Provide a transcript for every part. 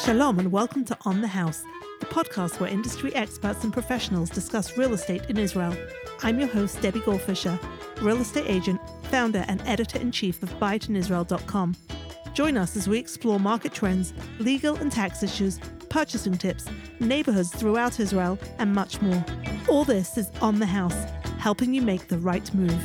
Shalom and welcome to On the House, the podcast where industry experts and professionals discuss real estate in Israel. I'm your host, Debbie Goldfischer, real estate agent, founder and editor-in-chief of buyitinisrael.com. Join us as we explore market trends, legal and tax issues, purchasing tips, neighborhoods throughout Israel, and much more. All this is On the House, helping you make the right move.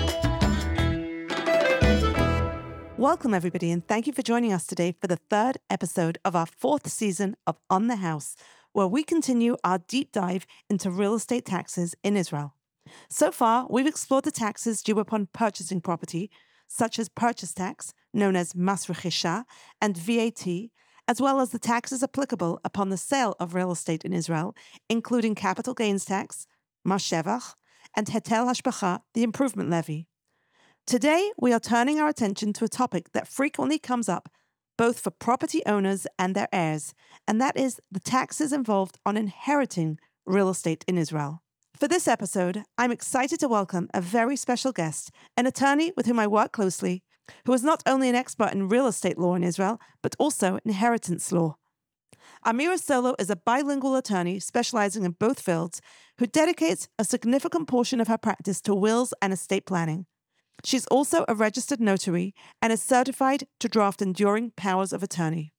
Welcome, everybody, and thank you for joining us today for the third episode of our fourth season of On the House, where we continue our deep dive into real estate taxes in Israel. So far, we've explored the taxes due upon purchasing property, such as purchase tax, known as Mas Rechisha, and VAT, as well as the taxes applicable upon the sale of real estate in Israel, including capital gains tax, Mas Shevach, and Hetel Hashbacha, the improvement levy. Today, we are turning our attention to a topic that frequently comes up both for property owners and their heirs, and that is the taxes involved on inheriting real estate in Israel. For this episode, I'm excited to welcome a very special guest, an attorney with whom I work closely, who is not only an expert in real estate law in Israel, but also inheritance law. Amira Solo is a bilingual attorney specializing in both fields who dedicates a significant portion of her practice to wills and estate planning. She's also a registered notary and is certified to draft enduring powers of attorney.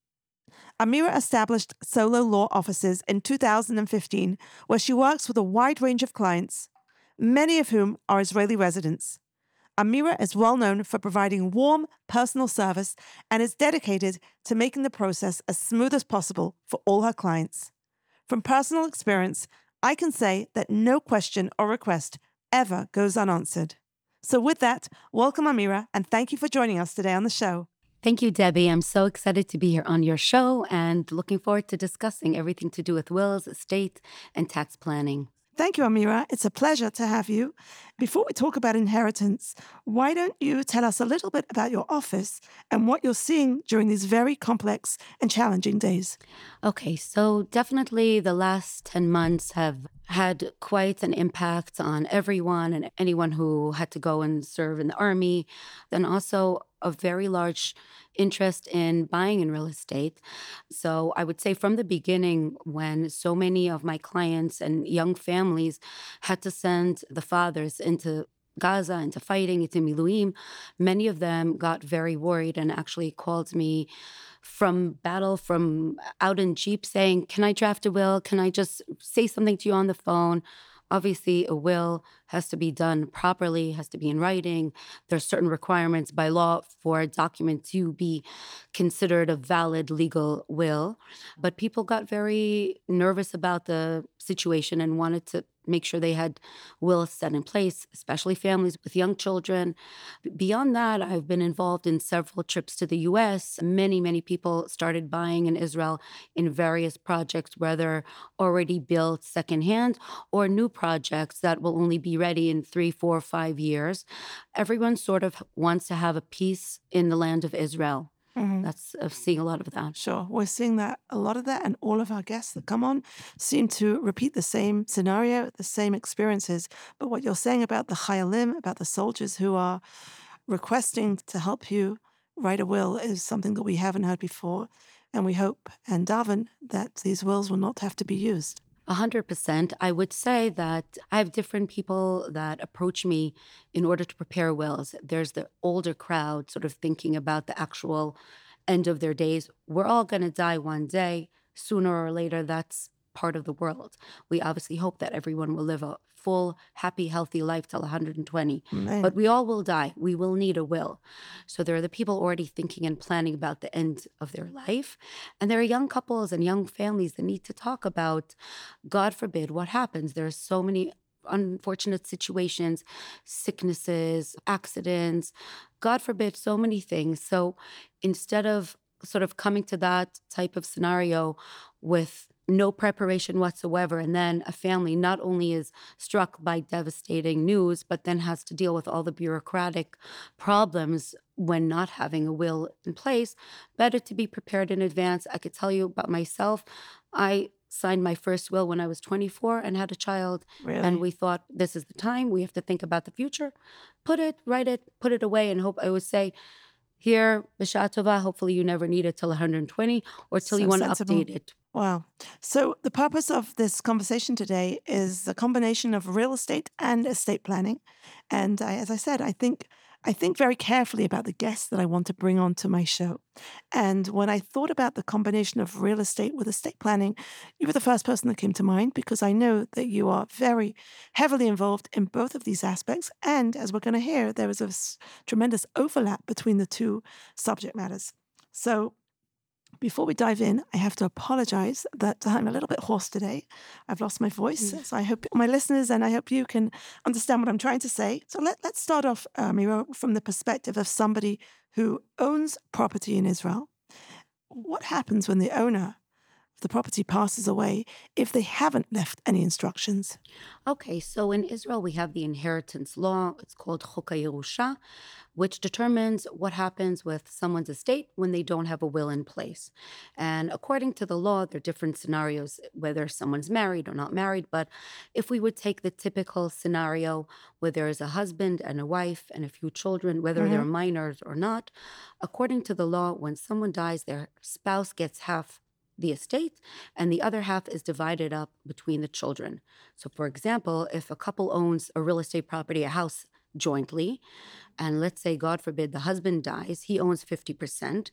Amira established Solo Law offices in 2015, where she works with a wide range of clients, many of whom are Israeli residents. Amira is well known for providing warm, personal service and is dedicated to making the process as smooth as possible for all her clients. From personal experience, I can say that no question or request ever goes unanswered. So with that, welcome Amira, and thank you for joining us today on the show. Thank you, Debbie. I'm so excited to be here on your show and looking forward to discussing everything to do with wills, estate, and tax planning. Thank you, Amira. It's a pleasure to have you. Before we talk about inheritance, why don't you tell us a little bit about your office and what you're seeing during these very complex and challenging days? Okay, so definitely the last 10 months have had quite an impact on everyone and anyone who had to go and serve in the army, then also a very large interest in buying in real estate. So I would say from the beginning, when so many of my clients and young families had to send the fathers into Gaza, into fighting, into Miluim, many of them got very worried and actually called me from battle, from out in Jeep saying, can I draft a will? Can I just say something to you on the phone? Obviously, a will has to be done properly, has to be in writing. There's certain requirements by law for a document to be considered a valid legal will. But people got very nervous about the situation and wanted to make sure they had wills set in place, especially families with young children. Beyond that, I've been involved in several trips to the U.S. Many people started buying in Israel in various projects, whether already built secondhand or new projects that will only be ready in 3, 4, 5 years. Everyone sort of wants to have a piece in the land of Israel. That's seeing a lot of that. Sure. We're seeing that, a lot of that, and all of our guests that come on seem to repeat the same scenario, the same experiences. But what you're saying about the Chayalim, about the soldiers who are requesting to help you write a will is something that we haven't heard before. And we hope and daven that these wills will not have to be used. 100%. I would say that I have different people that approach me in order to prepare wills. There's the older crowd sort of thinking about the actual end of their days. We're all going to die one day. Sooner or later, that's part of the world. We obviously hope that everyone will live a full, happy, healthy life till 120. Amen. But we all will die. We will need a will. So there are the people already thinking and planning about the end of their life. And there are young couples and young families that need to talk about, God forbid, what happens. There are so many unfortunate situations, sicknesses, accidents, God forbid, so many things. So instead of sort of coming to that type of scenario with no preparation whatsoever, and then a family not only is struck by devastating news, but then has to deal with all the bureaucratic problems when not having a will in place, better to be prepared in advance. I could tell you about myself. I signed my first will when I was 24 and had a child. Really? And we thought, this is the time. We have to think about the future. Write it, put it away, and hope. I would say, Here, B'Shah Tova, hopefully you never need it till 120 or till So you want to sensible. update it. Wow. So the purpose of this conversation today is a combination of real estate and estate planning. And as I said, I think very carefully about the guests that I want to bring onto my show. And when I thought about the combination of real estate with estate planning, you were the first person that came to mind because I know that you are very heavily involved in both of these aspects. And as we're going to hear, there is a tremendous overlap between the two subject matters. So before we dive in, I have to apologize that I'm a little bit hoarse today. I've lost my voice, so I hope my listeners and I hope you can understand what I'm trying to say. So let's start off, Miro, from the perspective of somebody who owns property in Israel. What happens when the owner of the property passes away if they haven't left any instructions? Okay, so in Israel, we have the inheritance law. It's called Chok HaYerusha, which determines what happens with someone's estate when they don't have a will in place. And according to the law, there are different scenarios, whether someone's married or not married. But if we would take the typical scenario where there is a husband and a wife and a few children, whether they're minors or not, according to the law, when someone dies, their spouse gets half the estate, and the other half is divided up between the children. So, for example, if a couple owns a real estate property, a house jointly, and let's say, God forbid, the husband dies, he owns 50%.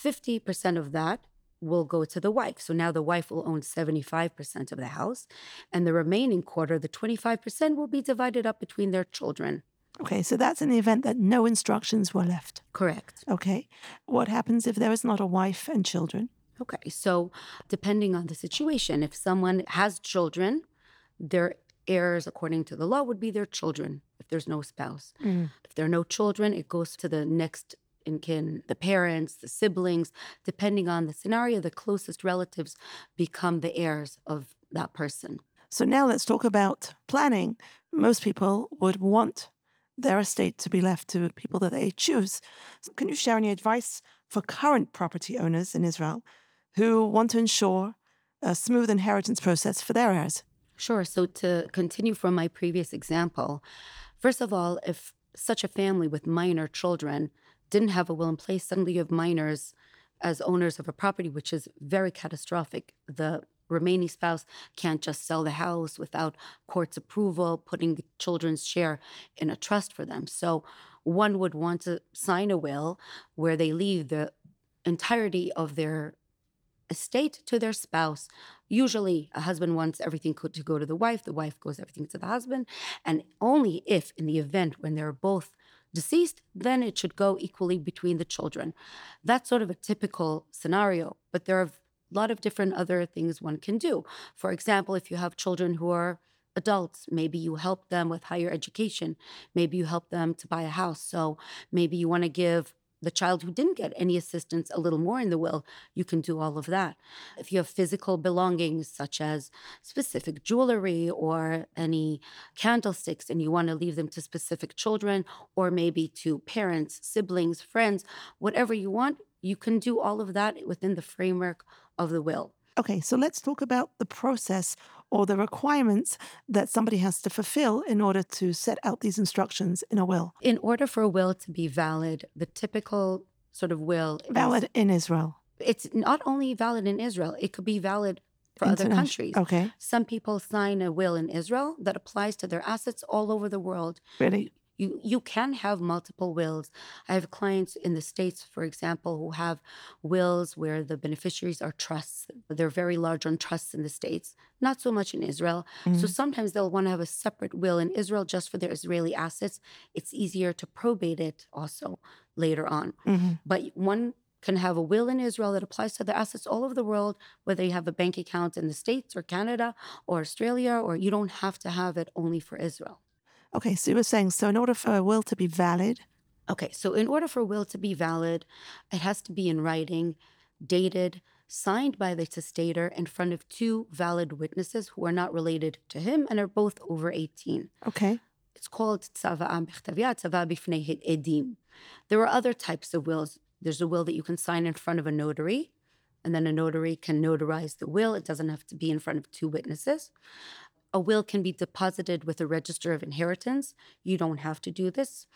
50% of that will go to the wife. So now the wife will own 75% of the house, and the remaining quarter, the 25%, will be divided up between their children. Okay, so that's in the event that no instructions were left. Correct. Okay. What happens if there is not a wife and children? Okay, so depending on the situation, if someone has children, their heirs, according to the law, would be their children if there's no spouse. If there are no children, it goes to the next in kin, the parents, the siblings. Depending on the scenario, the closest relatives become the heirs of that person. So now let's talk about planning. Most people would want their estate to be left to people that they choose. So can you share any advice for current property owners in Israel who want to ensure a smooth inheritance process for their heirs? Sure. So to continue from my previous example, first of all, if such a family with minor children didn't have a will in place, suddenly you have minors as owners of a property, which is very catastrophic. The remaining spouse can't just sell the house without court's approval, putting the children's share in a trust for them. So one would want to sign a will where they leave the entirety of their estate to their spouse. Usually, a husband wants everything to go to the wife goes everything to the husband. And only if, in the event when they're both deceased, then it should go equally between the children. That's sort of a typical scenario, but there are a lot of different other things one can do. For example, if you have children who are adults, maybe you help them with higher education, maybe you help them to buy a house. So maybe you want to give the child who didn't get any assistance a little more in the will, you can do all of that. If you have physical belongings such as specific jewelry or any candlesticks and you want to leave them to specific children or maybe to parents, siblings, friends, whatever you want, you can do all of that within the framework of the will. Okay, so let's talk about the process or the requirements that somebody has to fulfill in order to set out these instructions in a will. In order for a will to be valid, the typical sort of will Valid in Israel. It's not only valid in Israel, it could be valid for other countries. Okay. Some people sign a will in Israel that applies to their assets all over the world. Really? You can have multiple wills. I have clients in the States, for example, who have wills where the beneficiaries are trusts. They're very large on trusts in the States, not so much in Israel. So sometimes they'll want to have a separate will in Israel just for their Israeli assets. It's easier to probate it also later on. But one can have a will in Israel that applies to the assets all over the world, whether you have a bank account in the States or Canada or Australia, or you don't have to have it only for Israel. Okay, so you were saying, so in order for a will to be valid? Okay, so in order for a will to be valid, it has to be in writing, dated, signed by the testator in front of two valid witnesses who are not related to him and are both over 18. Okay. It's called tzava'ah b'chtaviyah, tzava'ah b'fnei edim. There are other types of wills. There's a will that you can sign in front of a notary, and then a notary can notarize the will. It doesn't have to be in front of two witnesses. A will can be deposited with a register of inheritance. You don't have to do this.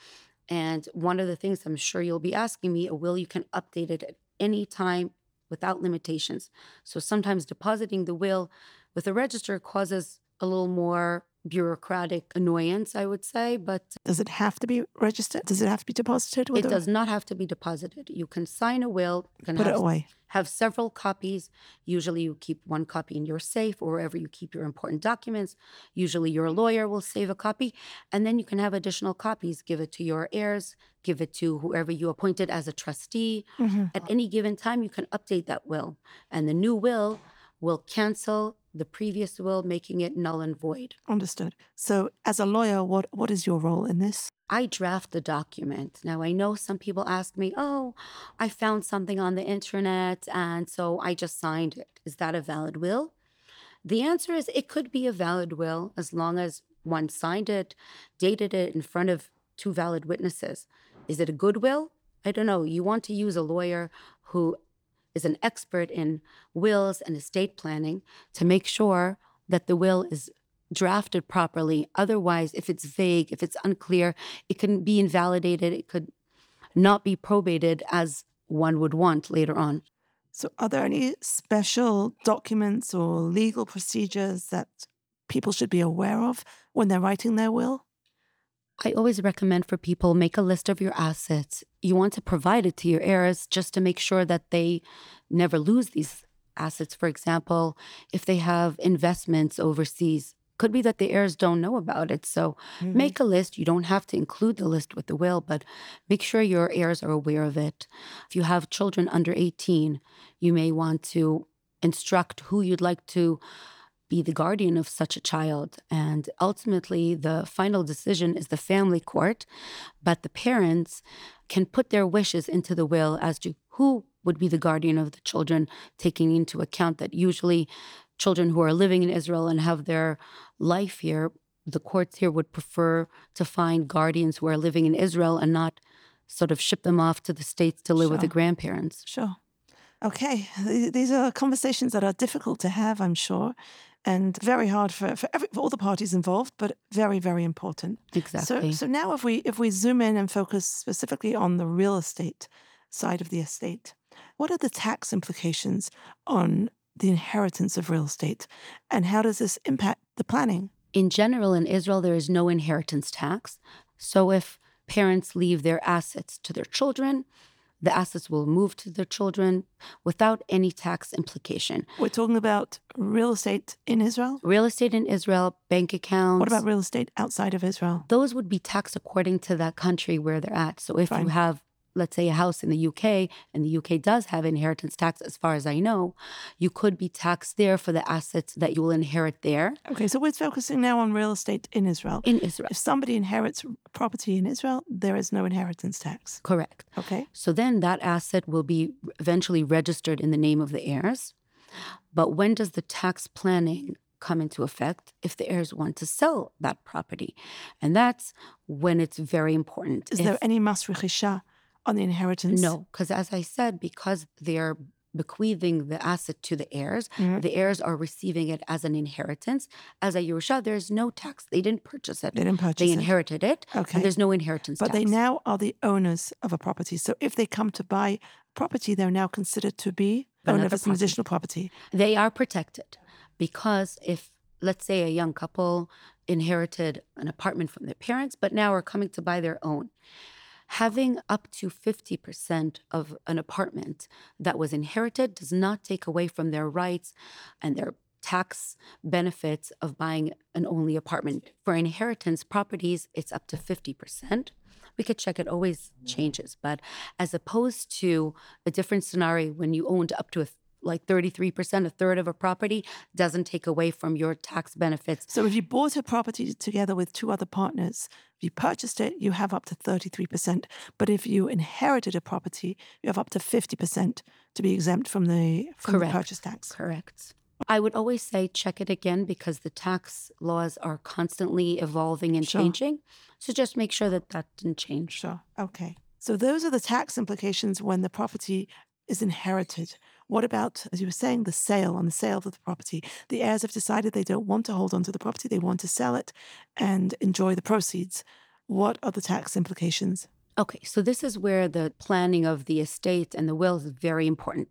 And one of the things I'm sure you'll be asking me, a will, you can update it at any time without limitations. So sometimes depositing the will with a register causes a little more bureaucratic annoyance, I would say, but Does it have to be registered? Does it have to be deposited with it does not have to be deposited. You can sign a will, you can Put it away. have several copies. Usually you keep one copy in your safe or wherever you keep your important documents. Usually your lawyer will save a copy, and then you can have additional copies. Give it to your heirs, give it to whoever you appointed as a trustee. At any given time, you can update that will, and the new will cancel the previous will, making it null and void. Understood. So as a lawyer, what is your role in this? I draft the document. Now, I know some people ask me, oh, I found something on the internet, and so I just signed it. Is that a valid will? The answer is it could be a valid will as long as one signed it, dated it in front of two valid witnesses. Is it a good will? I don't know. You want to use a lawyer who is an expert in wills and estate planning to make sure that the will is drafted properly. Otherwise, if it's vague, if it's unclear, it can be invalidated. It could not be probated as one would want later on. So are there any special documents or legal procedures that people should be aware of when they're writing their will? I always recommend for people, make a list of your assets. You want to provide it to your heirs just to make sure that they never lose these assets. For example, if they have investments overseas, could be that the heirs don't know about it. So make a list. You don't have to include the list with the will, but make sure your heirs are aware of it. If you have children under 18, you may want to instruct who you'd like to be the guardian of such a child. And ultimately, the final decision is the family court, but the parents can put their wishes into the will as to who would be the guardian of the children, taking into account that usually children who are living in Israel and have their life here, the courts here would prefer to find guardians who are living in Israel and not sort of ship them off to the States to live with the grandparents. Sure. Okay. These are conversations that are difficult to have, I'm sure, and very hard for all the parties involved, but very, very important. Exactly. So now if we zoom in and focus specifically on the real estate side of the estate, what are the tax implications on the inheritance of real estate, and how does this impact the planning? In general, in Israel, there is no inheritance tax. So if parents leave their assets to their children, the assets will move to their children without any tax implication. We're talking about real estate in Israel? Real estate in Israel, bank accounts. What about real estate outside of Israel? Those would be taxed according to that country where they're at. So if you have, let's say, a house in the UK, and the UK does have inheritance tax, as far as I know, you could be taxed there for the assets that you will inherit there. Okay, so we're focusing now on real estate in Israel. In Israel. If somebody inherits property in Israel, there is no inheritance tax. Correct. Okay. So then that asset will be eventually registered in the name of the heirs. But when does the tax planning come into effect? If the heirs want to sell that property. And that's when it's very important. Is there any mas rechisha on the inheritance? No, because as I said, because they're bequeathing the asset to the heirs, the heirs are receiving it as an inheritance. As a Yerusha, there's no tax. They didn't purchase it. They inherited it. Okay. And there's no inheritance tax. But they now are the owners of a property. So if they come to buy property, they're now considered to be owners of some additional property. They are protected because if, let's say, a young couple inherited an apartment from their parents, but now are coming to buy their own, having up to 50% of an apartment that was inherited does not take away from their rights and their tax benefits of buying an only apartment. For inheritance properties, it's up to 50%. We could check, it always changes. But as opposed to a different scenario when you owned up to like 33%, a third of a property, doesn't take away from your tax benefits. So if you bought a property together with two other partners, if you purchased it, you have up to 33%. But if you inherited a property, you have up to 50% to be exempt from the purchase tax. Correct. I would always say check it again because the tax laws are constantly evolving and changing. So just make sure that that didn't change. Sure. Okay. So those are the tax implications when the property is inherited. What about, as you were saying, the sale of the property? The heirs have decided they don't want to hold on to the property. They want to sell it and enjoy the proceeds. What are the tax implications? Okay, so this is where the planning of the estate and the will is very important.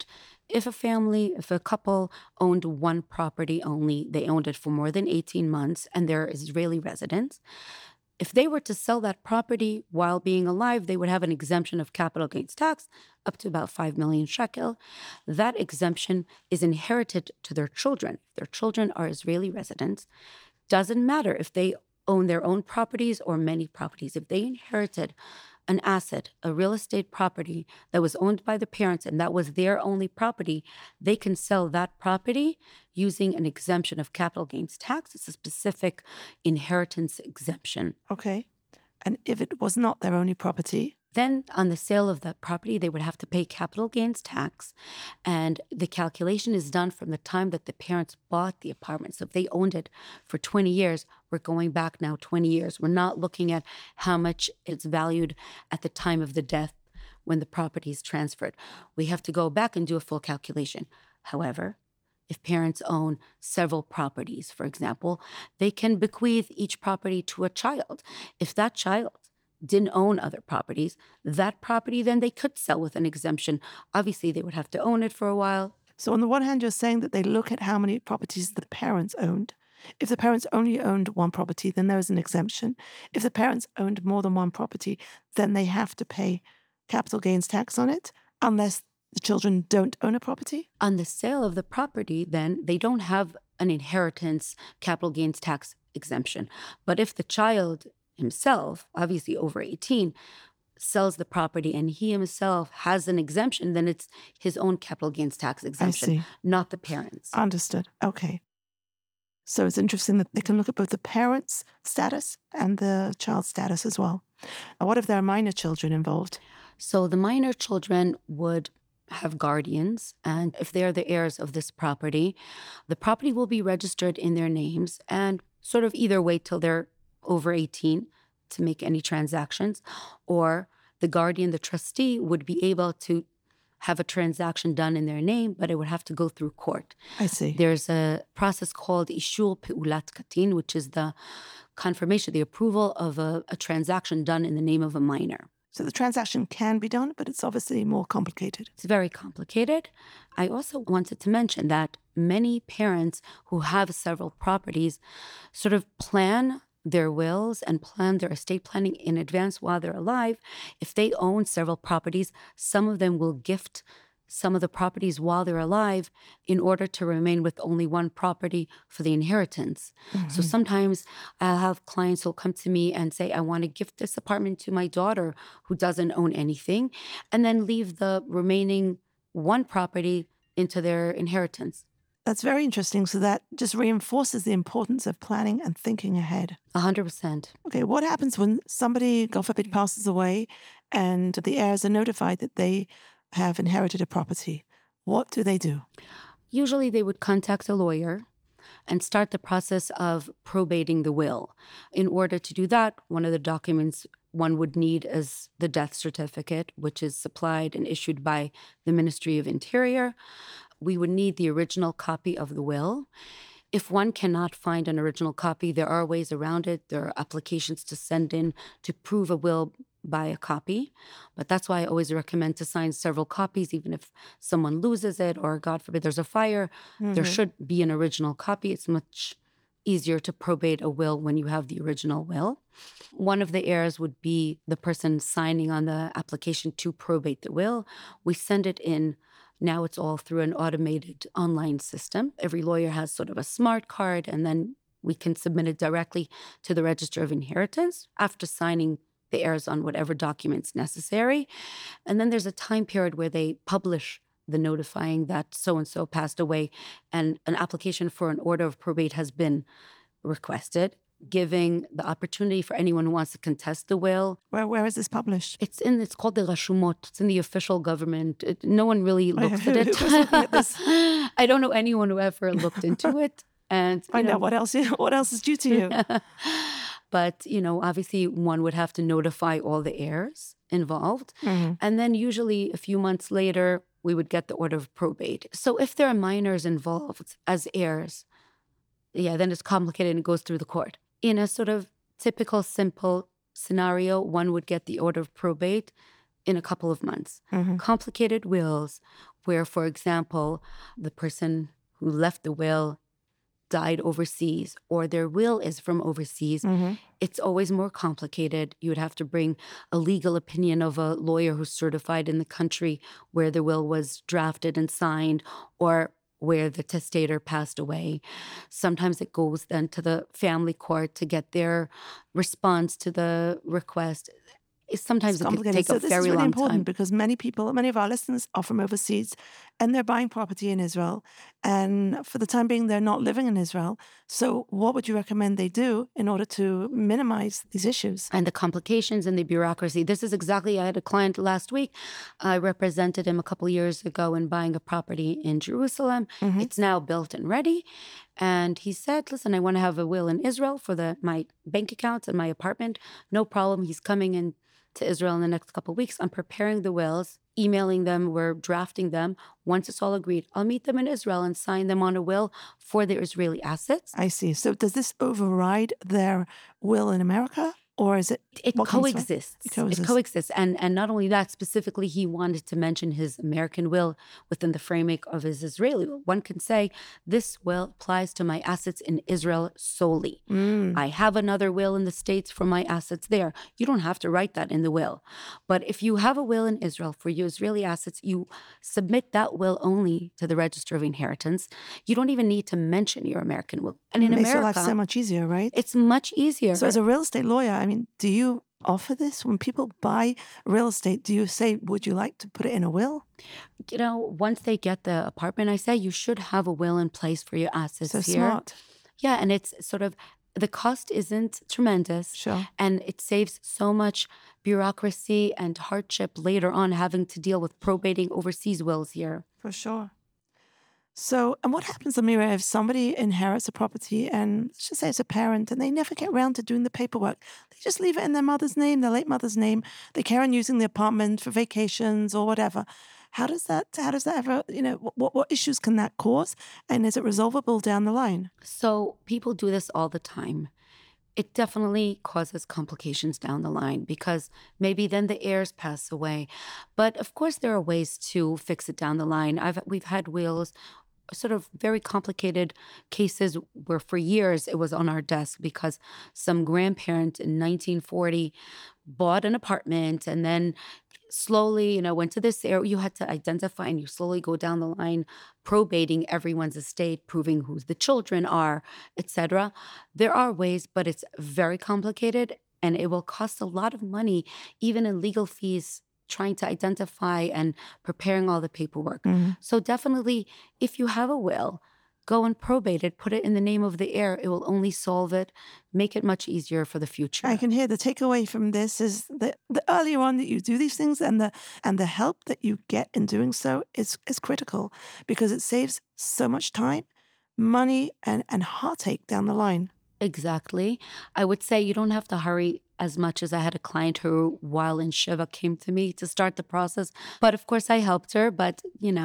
If a couple owned one property only, they owned it for more than 18 months and they're Israeli residents, if they were to sell that property while being alive, they would have an exemption of capital gains tax up to about 5 million shekel. That exemption is inherited to their children. If their children are Israeli residents, doesn't matter if they own their own properties or many properties. If they inherited an asset, a real estate property that was owned by the parents and that was their only property, they can sell that property using an exemption of capital gains tax. It's a specific inheritance exemption. Okay. And if it was not their only property? Then on the sale of that property, they would have to pay capital gains tax. And the calculation is done from the time that the parents bought the apartment. So if they owned it for 20 years, we're going back now 20 years. We're not looking at how much it's valued at the time of the death when the property is transferred. We have to go back and do a full calculation. However, if parents own several properties, for example, they can bequeath each property to a child. If that child didn't own other properties, that property then they could sell with an exemption. Obviously, they would have to own it for a while. So on the one hand, you're saying that they look at how many properties the parents owned. If the parents only owned one property, then there is an exemption. If the parents owned more than one property, then they have to pay capital gains tax on it, unless the children don't own a property? On the sale of the property, then they don't have an inheritance capital gains tax exemption. But if the child himself, obviously over 18, sells the property and he himself has an exemption, then it's his own capital gains tax exemption, not the parents. Understood. Okay. So it's interesting that they can look at both the parents' status and the child's status as well. And what if there are minor children involved? So the minor children would have guardians, and if they're the heirs of this property, the property will be registered in their names and sort of either wait till they're over 18 to make any transactions, or the guardian, the trustee, would be able to have a transaction done in their name, but it would have to go through court. I see. There's a process called Ishur Peulat Katin, which is the confirmation, the approval of a transaction done in the name of a minor. So the transaction can be done, but it's obviously more complicated. It's very complicated. I also wanted to mention that many parents who have several properties sort of plan their wills and plan their estate planning in advance while they're alive. If they own several properties, some of them will gift some of the properties while they're alive in order to remain with only one property for the inheritance. Mm-hmm. So sometimes I'll have clients who'll come to me and say, I want to gift this apartment to my daughter who doesn't own anything, and then leave the remaining one property into their inheritance. That's very interesting. So that just reinforces the importance of planning and thinking ahead. 100%. Okay, what happens when somebody, God forbid, passes away and the heirs are notified that they have inherited a property? What do they do? Usually they would contact a lawyer and start the process of probating the will. In order to do that, one of the documents one would need is the death certificate, which is supplied and issued by the Ministry of Interior. We would need the original copy of the will. If one cannot find an original copy, there are ways around it. There are applications to send in to prove a will by a copy. But that's why I always recommend to sign several copies, even if someone loses it or, God forbid, there's a fire. Mm-hmm. There should be an original copy. It's much easier to probate a will when you have the original will. One of the heirs would be the person signing on the application to probate the will. We send it in. Now it's all through an automated online system. Every lawyer has sort of a smart card, and then we can submit it directly to the Register of Inheritance after signing the heirs on whatever documents necessary. And then there's a time period where they publish the notifying that so-and-so passed away, and an application for an order of probate has been requested, giving the opportunity for anyone who wants to contest the will. Where is this published? It's called the Rashumot. It's in the official government. No one really looks at it. I don't know anyone who ever looked into it. And find out what else is due to you. But, obviously one would have to notify all the heirs involved. Mm-hmm. And then usually a few months later, we would get the order of probate. So if there are minors involved as heirs, then it's complicated and it goes through the court. In a sort of typical, simple scenario, one would get the order of probate in a couple of months. Complicated wills, where, for example, the person who left the will died overseas or their will is from overseas, it's always more complicated. You would have to bring a legal opinion of a lawyer who's certified in the country where the will was drafted and signed or where the testator passed away. Sometimes it goes then to the family court to get their response to the request. Sometimes it can take a very long time. So this is really important because many of our listeners are from overseas and they're buying property in Israel. And for the time being, they're not living in Israel. So what would you recommend they do in order to minimize these issues? And the complications and the bureaucracy. This is exactly, I had a client last week. I represented him a couple years ago in buying a property in Jerusalem. It's now built and ready. And he said, listen, I want to have a will in Israel for my bank accounts and my apartment. No problem. He's coming in to Israel in the next couple of weeks. I'm preparing the wills, emailing them, we're drafting them. Once it's all agreed, I'll meet them in Israel and sign them on a will for their Israeli assets. I see. So does this override their will in America? Or is it? It coexists. It coexists. And not only that, specifically, he wanted to mention his American will within the framework of his Israeli will. One can say, this will applies to my assets in Israel solely. I have another will in the States for my assets there. You don't have to write that in the will. But if you have a will in Israel for your Israeli assets, you submit that will only to the Register of Inheritance. You don't even need to mention your American will. And in America, it makes your life so much easier, right? It's much easier. So as a real estate lawyer, I mean, do you offer this? When people buy real estate, do you say, would you like to put it in a will? You know, once they get the apartment, I say you should have a will in place for your assets so here. Smart. Yeah, and it's sort of, the cost isn't tremendous. Sure. And it saves so much bureaucracy and hardship later on having to deal with probating overseas wills here. For sure. So, and what happens, Amira, if somebody inherits a property and let's just say it's a parent and they never get around to doing the paperwork? They just leave it in their mother's name, their late mother's name. They carry on using the apartment for vacations or whatever. How does that ever, what issues can that cause? And is it resolvable down the line? So people do this all the time. It definitely causes complications down the line because maybe then the heirs pass away. But of course, there are ways to fix it down the line. We've had wills, sort of very complicated cases where for years it was on our desk because some grandparent in 1940 bought an apartment and then slowly, went to this area. You had to identify and you slowly go down the line, probating everyone's estate, proving who the children are, etc. There are ways, but it's very complicated and it will cost a lot of money, even in legal fees, trying to identify and preparing all the paperwork. So definitely, if you have a will, go and probate it, put it in the name of the heir. It will only solve it, make it much easier for the future. I can hear the takeaway from this is that the earlier on that you do these things and the help that you get in doing so is critical because it saves so much time, money, and heartache down the line. Exactly. I would say you don't have to hurry as much as I had a client who, while in Shiva, came to me to start the process. But of course, I helped her. But,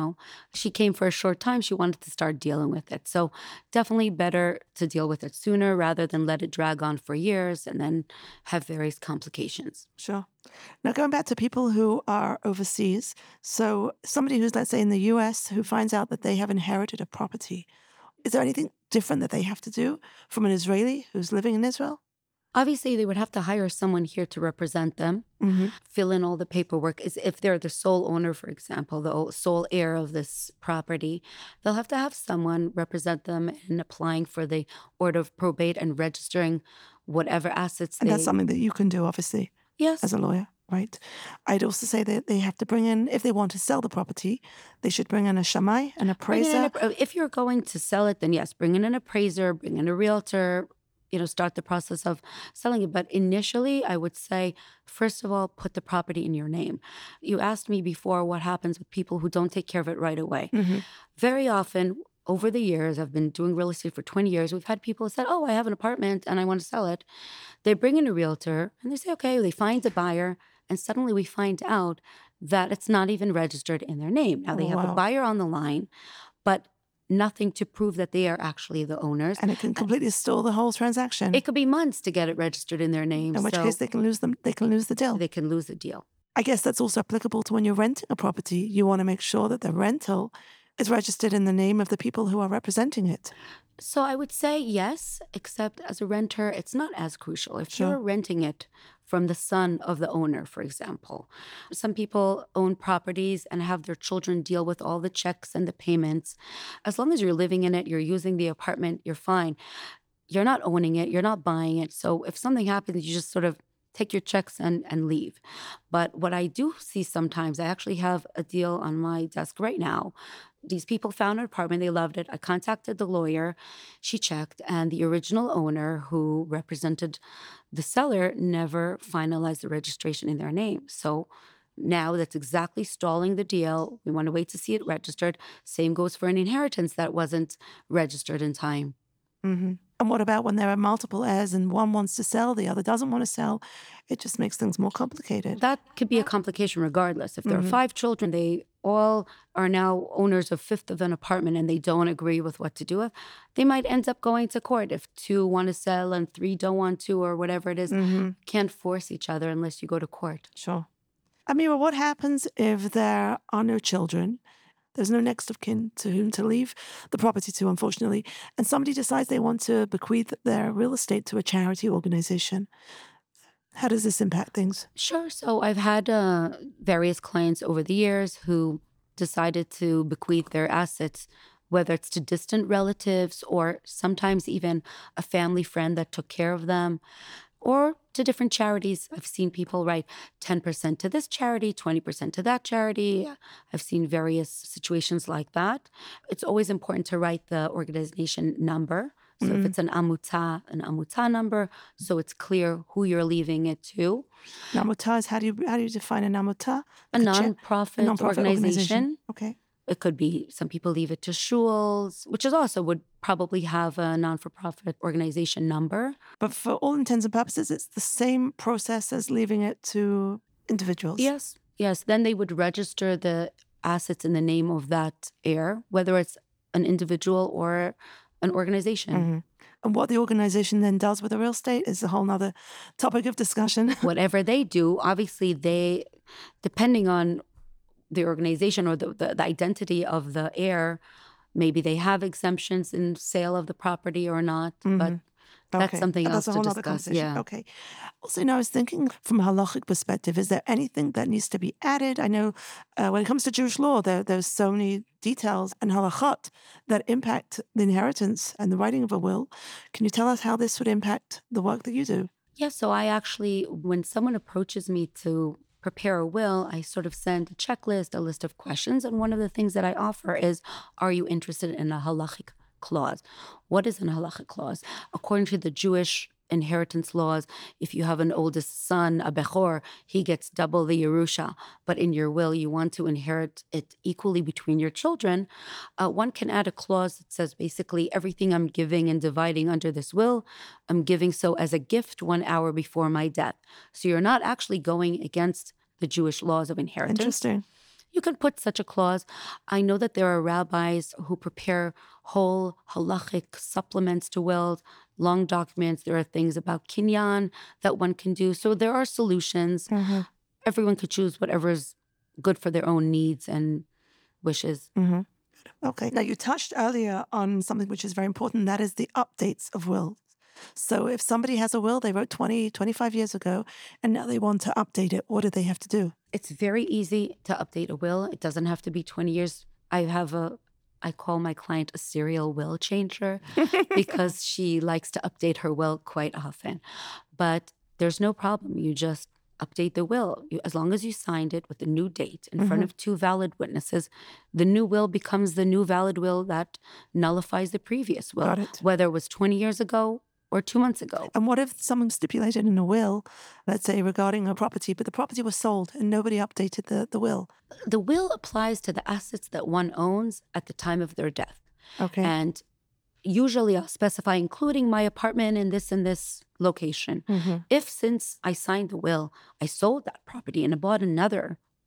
she came for a short time. She wanted to start dealing with it. So definitely better to deal with it sooner rather than let it drag on for years and then have various complications. Sure. Now, going back to people who are overseas. So somebody who's, let's say, in the U.S. who finds out that they have inherited a property. Is there anything different that they have to do from an Israeli who's living in Israel? Obviously, they would have to hire someone here to represent them, fill in all the paperwork. If they're the sole owner, for example, the sole heir of this property, they'll have to have someone represent them in applying for the order of probate and registering whatever assets And that's something that you can do, obviously, yes, as a lawyer, right? I'd also say that they have to bring in, if they want to sell the property, they should bring in a shamai, an appraiser. If you're going to sell it, then yes, bring in an appraiser, bring in a realtor, start the process of selling it. But initially, I would say, first of all, put the property in your name. You asked me before what happens with people who don't take care of it right away. Very often, over the years, I've been doing real estate for 20 years, we've had people who said, I have an apartment and I want to sell it. They bring in a realtor and they say, okay, they find a buyer. And suddenly we find out that it's not even registered in their name. Now they have a buyer on the line, but nothing to prove that they are actually the owners. And it can completely stall the whole transaction. It could be months to get it registered in their name. In which case they can lose them. They can lose the deal. They can lose the deal. I guess that's also applicable to when you're renting a property. You want to make sure that the rental is registered in the name of the people who are representing it. So I would say yes, except as a renter, it's not as crucial. If you're renting it from the son of the owner, for example, some people own properties and have their children deal with all the checks and the payments. As long as you're living in it, you're using the apartment, you're fine. You're not owning it, you're not buying it. So if something happens, you just sort of take your checks and leave. But what I do see sometimes, I actually have a deal on my desk right now. These people found an apartment, they loved it. I contacted the lawyer, she checked, and the original owner who represented the seller never finalized the registration in their name. So now that's exactly stalling the deal. We want to wait to see it registered. Same goes for an inheritance that wasn't registered in time. Mm-hmm. And what about when there are multiple heirs and one wants to sell, the other doesn't want to sell? It just makes things more complicated. That could be a complication regardless. If there are 5 children, they all are now owners of fifth of an apartment and they don't agree with what to do with, they might end up going to court. If 2 want to sell and 3 don't want to, or whatever it is, can't force each other unless you go to court. Sure. Amira, what happens if there are no children? There's no next of kin to whom to leave the property to, unfortunately, and somebody decides they want to bequeath their real estate to a charity organization. How does this impact things? Sure. So I've had various clients over the years who decided to bequeath their assets, whether it's to distant relatives or sometimes even a family friend that took care of them, or to different charities. I've seen people write 10% to this charity, 20% to that charity. I've seen various situations like that. It's always important to write the organization number. So if it's an amuta number, so it's clear who you're leaving it to. An amuta is, how do you define an amuta? A non-profit organization. Okay. It could be, some people leave it to shuls, which is also would probably have a non-for-profit organization number. But for all intents and purposes, it's the same process as leaving it to individuals. Yes. Then they would register the assets in the name of that heir, whether it's an individual or an organization. And what the organization then does with the real estate is a whole nother topic of discussion. Whatever they do, obviously they, depending on the organization or the identity of the heir, maybe they have exemptions in sale of the property or not, but that's something else to discuss. Yeah. Okay. Also, I was thinking from a halachic perspective, is there anything that needs to be added? I know when it comes to Jewish law, there's so many details and halachot that impact the inheritance and the writing of a will. Can you tell us how this would impact the work that you do? Yeah, so I actually, when someone approaches me to prepare a will, I sort of send a checklist, a list of questions. And one of the things that I offer is, are you interested in a halachic clause? What is an halachic clause? According to the Jewish inheritance laws, if you have an oldest son, a bechor, he gets double the Yerusha. But in your will, you want to inherit it equally between your children. One can add a clause that says basically everything I'm giving and dividing under this will, I'm giving so as a gift 1 hour before my death. So you're not actually going against the Jewish laws of inheritance. Interesting. You can put such a clause. I know that there are rabbis who prepare whole halachic supplements to wills, long documents. There are things about kinyan that one can do. So there are solutions. Everyone could choose whatever is good for their own needs and wishes. Okay. Now, you touched earlier on something which is very important. That is the updates of wills. So if somebody has a will they wrote 20, 25 years ago, and now they want to update it, what do they have to do? It's very easy to update a will. It doesn't have to be 20 years. I call my client a serial will changer because she likes to update her will quite often. But there's no problem. You just update the will. As long as you signed it with a new date in front of 2 valid witnesses, the new will becomes the new valid will that nullifies the previous will, whether it was 20 years ago or 2 months ago. And what if someone stipulated in a will, let's say regarding a property, but the property was sold and nobody updated the will? The will applies to the assets that one owns at the time of their death. Okay. And usually I'll specify including my apartment in this location. If since I signed the will, I sold that property and I bought another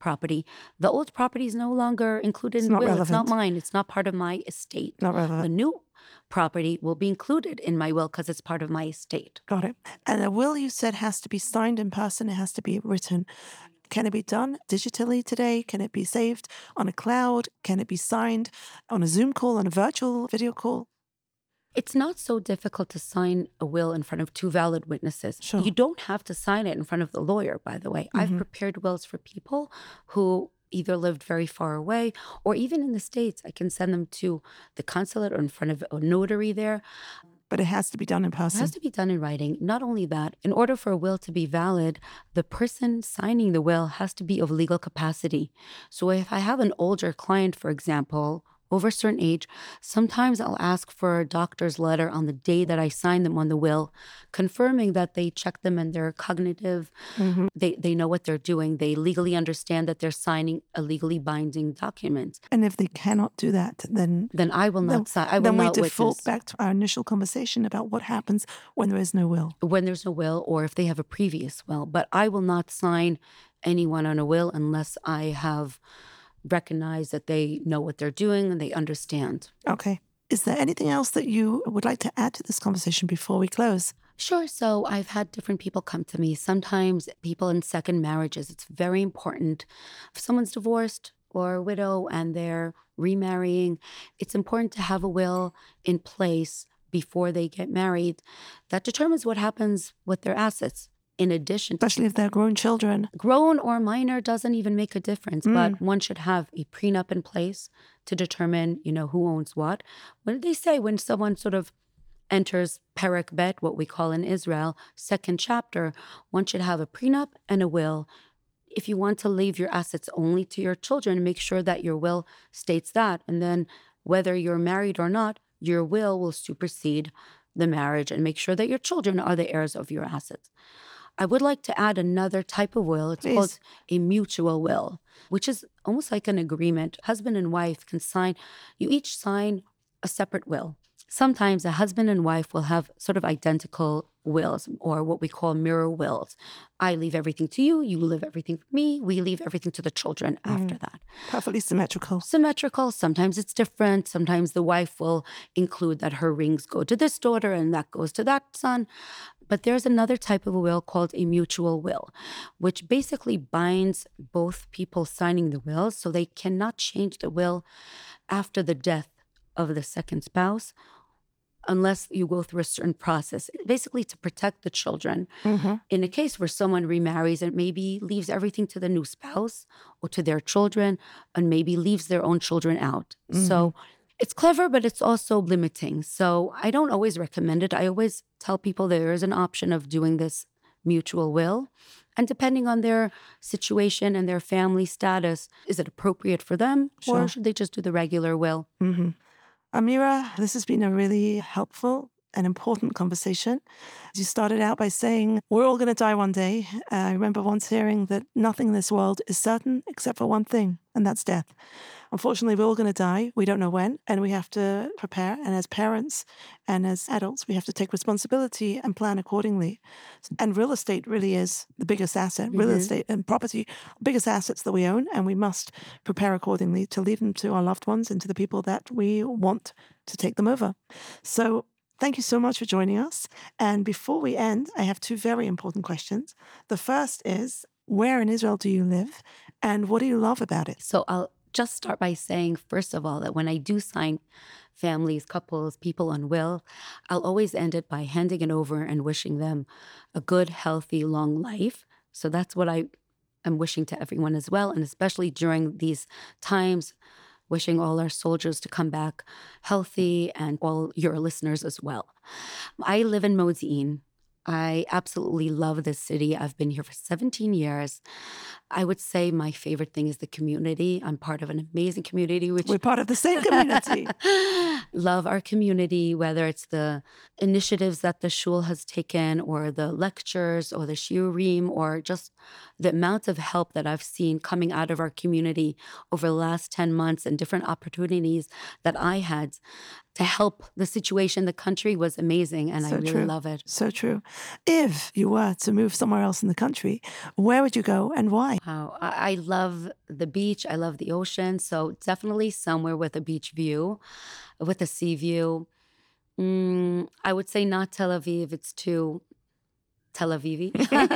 property. The old property is no longer included It's in the not will. It's not relevant. mine. It's not part of my estate. Not The relevant. new property will be included in my will because it's part of my estate. Got it. And a will, you said, has to be signed in person. It has to be written. Can it be done digitally today? Can it be saved on a cloud? Can it be signed on a Zoom call, on a virtual video call? It's not so difficult to sign a will in front of two valid witnesses. Sure. You don't have to sign it in front of the lawyer, by the way. I've prepared wills for people who either lived very far away or even in the States. I can send them to the consulate or in front of a notary there. But it has to be done in It person. has to be done in writing. Not only that, in order for a will to be valid, the person signing the will has to be of legal capacity. So if I have an older client, for example, over a certain age, sometimes I'll ask for a doctor's letter on the day that I sign them on the will, confirming that they checked them and they're cognitive, they know what they're doing, they legally understand that they're signing a legally binding document. And if they cannot do that, then I will not sign. I will then we not default witness. back to our initial conversation about what happens when there is no will. When there's no will or if they have a previous will. But I will not sign anyone on a will unless I have recognized that they know what they're doing and they understand. Okay. Is there anything else that you would like to add to this conversation before we close? Sure. So I've had different people come to me. Sometimes people in second marriages, it's very important. If someone's divorced or a widow and they're remarrying, it's important to have a will in place before they get married that determines what happens with their assets. In addition, Especially if they're grown children. grown or minor doesn't even make a difference, but one should have a prenup in place to determine, who owns what. What did they say when someone sort of enters Perek Bet, what we call in Israel, second chapter, one should have a prenup and a will. If you want to leave your assets only to your children, make sure that your will states that. And then whether you're married or not, your will supersede the marriage and make sure that your children are the heirs of your assets. I would like to add another type of will. It's called a mutual will, which is almost like an agreement. Husband and wife can sign, you each sign a separate will. Sometimes a husband and wife will have sort of identical wills or what we call mirror wills. I leave everything to you, you leave everything to me, we leave everything to the children after that. Perfectly symmetrical. Symmetrical. Sometimes it's different. Sometimes the wife will include that her rings go to this daughter and that goes to that son. But there's another type of a will called a mutual will, which basically binds both people signing the will so they cannot change the will after the death of the second spouse unless you go through a certain process, basically to protect the children. In a case where someone remarries and maybe leaves everything to the new spouse or to their children and maybe leaves their own children out. So it's clever, but it's also limiting. So I don't always recommend it. I always tell people there is an option of doing this mutual will. And depending on their situation and their family status, is it appropriate for them or should they just do the regular will? Amira, this has been a really helpful and important conversation. You started out by saying, we're all going to die one day. I remember once hearing that nothing in this world is certain except for one thing, and that's death. Unfortunately, we're all going to die. We don't know when, and we have to prepare. And as parents and as adults, we have to take responsibility and plan accordingly. And real estate really is the biggest asset. Real estate and property, biggest assets that we own, and we must prepare accordingly to leave them to our loved ones and to the people that we want to take them over. So thank you so much for joining us. And before we end, I have two very important questions. The first is, where in Israel do you live and what do you love about it? So I'll just start by saying, first of all, that when I do sign families, couples, people on will, I'll always end it by handing it over and wishing them a good, healthy, long life. So that's what I am wishing to everyone as well. And especially during these times, wishing all our soldiers to come back healthy and all your listeners as well. I live in Modi'in. I absolutely love this city. I've been here for 17 years. I would say my favorite thing is the community. I'm part of an amazing community. We're part of the same community. Love our community, whether it's the initiatives that the shul has taken or the lectures or the shiurim or just the amount of help that I've seen coming out of our community over the last 10 months and different opportunities that I had to help the situation in the country was amazing, and I really love it. So true. If you were to move somewhere else in the country, where would you go and why? Wow. I love the beach. I love the ocean. So definitely somewhere with a beach view, with a sea view. I would say not Tel Aviv. It's too Tel Aviv.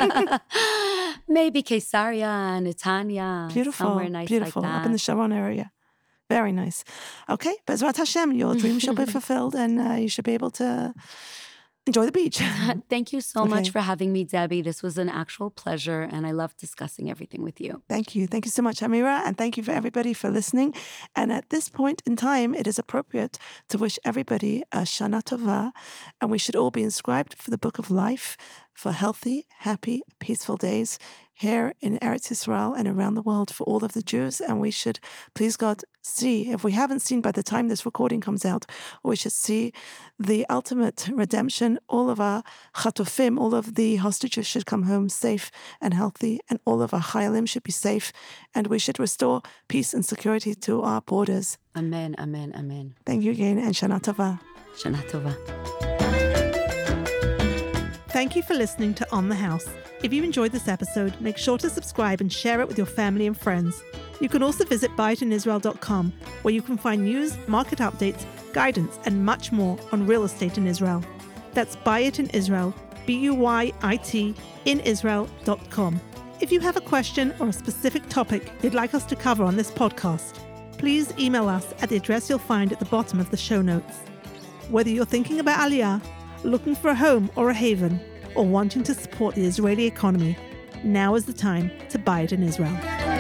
Maybe Caesarea, Netanya, Beautiful, somewhere nice beautiful. like that. Up in the Sharon area. Very nice. Okay, Bezrat Hashem, your dream shall be fulfilled and you should be able to enjoy the beach. Thank you so much for having me, Debbie. This was an actual pleasure, and I love discussing everything with you. Thank you. Thank you so much, Amira, and thank you for everybody for listening. And at this point in time, it is appropriate to wish everybody a Shana Tova, and we should all be inscribed for the Book of Life for healthy, happy, peaceful days here in Eretz Yisrael and around the world for all of the Jews. And we should, please God, see, if we haven't seen by the time this recording comes out, we should see the ultimate redemption. All of our chatofim, all of the hostages should come home safe and healthy, and all of our chayalim should be safe, and we should restore peace and security to our borders. Amen, amen, amen. Thank you again, and Shana Tova. Shana Tova. Thank you for listening to On the House. If you enjoyed this episode, make sure to subscribe and share it with your family and friends. You can also visit buyitinisrael.com, where you can find news, market updates, guidance, and much more on real estate in Israel. That's Buy It in Israel, BUYIT in Israel.com. If you have a question or a specific topic you'd like us to cover on this podcast, please email us at the address you'll find at the bottom of the show notes. Whether you're thinking about Aliyah, looking for a home or a haven, or wanting to support the Israeli economy, now is the time to buy it in Israel.